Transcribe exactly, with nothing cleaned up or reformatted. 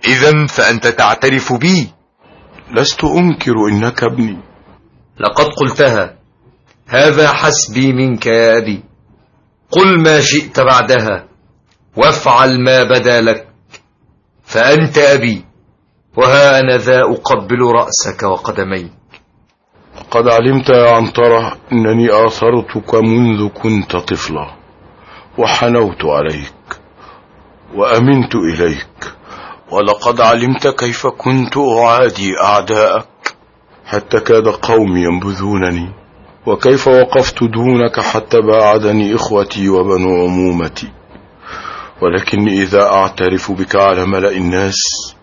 إذن فأنت تعترف بي. لست أنكر إنك ابني. لقد قلتها. هذا حسبي منك يا أبي. قل ما شئت بعدها وافعل ما بدا لك، فأنت أبي، وها أنا ذا أقبل رأسك وقدميك. قد علمت يا عنترة أنني آثرتك منذ كنت طفلا، وحنوت عليك وأمنت إليك، ولقد علمت كيف كنت أعادي أعداءك حتى كاد قومي ينبذونني، وكيف وقفت دونك حتى باعدني إخوتي وبنو عمومتي. ولكني إذا أعترف بك على ملأ الناس